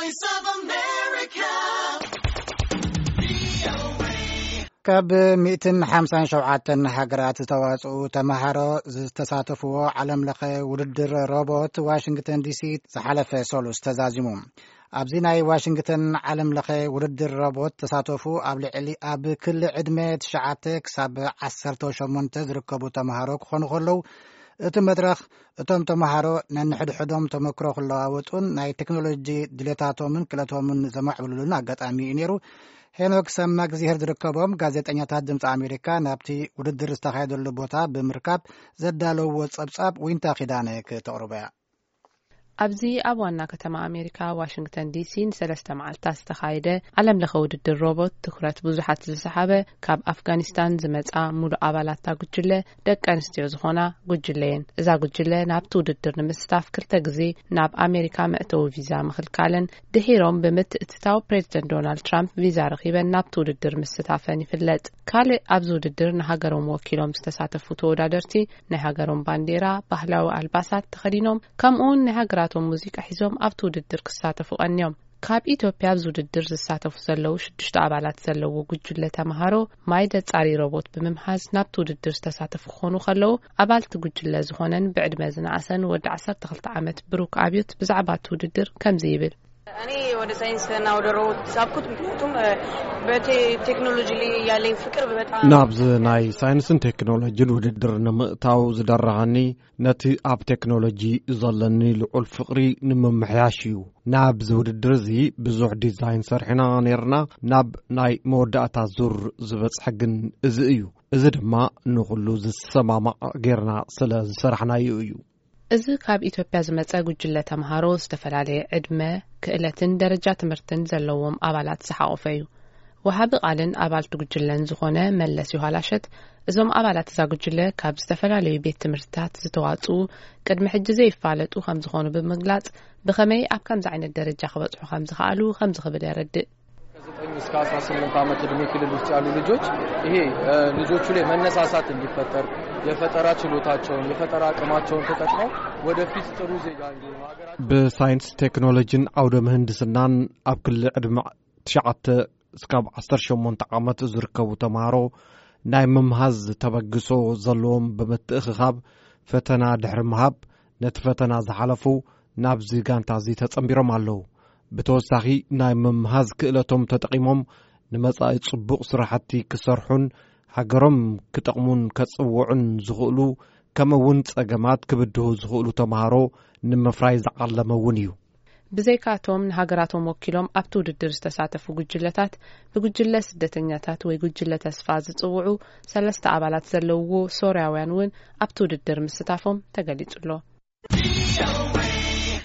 Voice of America. كاب 157 ሃገራት ዝተዋጽኡ ተማሃሮ ዝተሳተፍዎ ዓለም ለኸ ውድድር ሮቦት ዋሽንግተን ዲሲ ዝሓለፈ ሰሉስ ተዛዚሙ ኣብዚ ናይ ዋሽንግተን ዓለም ለኸ ውድድር ሮቦት ተሳተፉ ኣብ ክሊ ዕድመ 9 ክሳብ 18 ዝርከቡ ተማሃሮ ክኾኑ ከለዉ እቲ መድረኽ እቶም ተማሃሮ ነንሕድሕዶም ተመክሮ ክለዋወጡን ናይ ቴክኖሎጂ ድሌታቶምን ክእለቶምን ዘማዕብሉሉን አጋጣሚ እዩ ነይሩ። ሄኖክ ሰማግዜር ዝርከቦም ጋዜጠኛታት ድምፂ አሜሪካ ናብቲ ውድድር ዝተኻየደሉ ቦታ ብምርካብ ዘዳለውዎ ጸብጻብ ዊንታ ኺዳነ ከተቕርበያ ኣብዚ ኣብ ዋና ከተማ አሜሪካ ዋሽንግተን ዲሲ ንሰለስተ መዓልታት ዝተኻየደ ዓለም ለኸ ውድድር ሮቦት ትኩረት ብዙሓት ዝሰሓበ ካብ አፍጋኒስታን ዝመጻ ሙሉ ኣባላታ ጉጅለ ደቂ ኣንስትዮ ዝኾና ጉጅለየን እዛ ጉጅለ ናብቲ ውድድር ንምስታፍ 2 ግዜ ናብ አሜሪካ መእተዊ ቪዛ ምኽልካለን ድሒሮም ብምትእትታው ፕሬዚደንት ዶናልድ ትራምፕ ቪዛ ረኺበን ናብቲ ውድድር ምስታፈን ይፍለጥ። ካልእ ኣብዚ ውድድር ንሃገሮም ወኪሎም ዝተሳተፉ ተወዳደርቲ ናይ ሃገሮም ባንዴራ ባህላዊ ኣልባሳት ተኸዲኖም ከምኡውን ናይ ሃገራቶም ሙዚቃ ሒዞም ኣብቲ ውድድር ክሳተፉ ቀንዮም። ካብ ኢትዮጵያ ኣብዚ ውድድር ዝሳተፉ ዘለዉ 6 ኣባላት ዘለዉ ጉጅለ ተማሃሮ ማይ ደጻሪ ሮቦት ብምምሓዝ ናብቲ ውድድር ዝተሳተፉ ክኾኑ ከለዉ ኣባልቲ ጉጅለ ዝኾነን ብዕድመ ዝነኣሰን ወዲ 12 ዓመት ብሩክ ኣብዮት ብዛዕባ እቲ ውድድር ከምዚ ይብል። እኔ ወደ ሳይንስና ወደ ሮቦት ሳብኩት ምክንያቱም በቴክኖሎጂ ላይ ያለኝ ፍቅር በጣም ናብዝ ናይ ሳይንስን ቴክኖሎጂን ውድድር ንምእታው ዝደረኸኒ ነቲ ኣብ ቴክኖሎጂ ዘለኒ ልዑል ፍቅሪ ንምምሕያሽ እዩ። ናብዚ ውድድር እዚ ብዙሕ ዲዛይን ሰርሒና ነርና ናብ ናይ መወዳእታ ዙር ዝበፅሐ ግን እዚ እዩ። እዚ ድማ ንኹሉ ዝሰማማዕ ጌርና ስለ ዝሰርሕናዩ እዩ። እዚ ካብ ኢትዮጵያ ዝመጸ ጉጅለ ተማሃሮ ዝተፈላለየ ዕድመ ክእለትን ደረጃ ትምህርትን ዘለዎም ኣባላት ዝሓቆፈ እዩ። ወሃቢ ቃልን ኣባልቲ ጉጅለን ዝኾነ መለስ ይኋላሸት እዞም ኣባላት እዛ ጉጅለ ካብ ዝተፈላለዩ ቤት ትምህርትታት ዝተዋጽኡ ቅድሚ ሕጂ ዘይፋለጡ ከም ዝኾኑ ብምግላጽ ብኸመይ ኣብ ከምዚ ዓይነት ደረጃ ክበጽሑ ከም ዝኽኣሉ ከም ዝኽብል ያረድእ። ከ9 እስከ 18 ዓመት ዕድሜ ክልል ውስጥ ያሉ ልጆች ይሄ ልጆቹ ላይ መነሳሳት እንዲፈጠር የፈጠራ ችሎታቸውን የፈጠራ አቅማቸውን ተጠቅመው ወደፊት ጥሩ ዜጋ እንዲሆኑ ሀገራቸው በሳይንስ ቴክኖሎጂን አውደ ምህንድስናን ኣብ ክልል ዕድመ 9 እስከ 18 ዓመት ዝርከቡ ተማሃሮ ናይ መምሃዝ ተበግሶ ዘለዎም ብምትእኽኻብ ፈተና ድሕሪ ምሃብ ነቲ ፈተና ዝሓለፉ ናብዚ ጋንታ እዚ ተጸምቢሮም ኣለዉ። ብተወሳኺ ናይ መምሃዝ ክእለቶም ተጠቂሞም ንመጻኢ ጽቡቕ ስራሕቲ ክሰርሑን ሃገሮም ክጠቕሙን ከጽውዑን ዝኽእሉ ከምውን ጸገማት ክብድሁ ዝኽእሉ ተማሃሮ ንምፍራይ ዝዓለመ እውን እዩ። ብዘይካቶም ንሃገራቶም ወኪሎም ኣብቲ ውድድር ዝተሳተፉ ጉጅለታት ብጉጅለ ስደተኛታት ወይ ጉጅለ ተስፋ ዝጽውዑ 3 ኣባላት ዘለውዎ ሶርያውያን እውን ኣብቲ ውድድር ምስታፎም ተገሊጹሎ።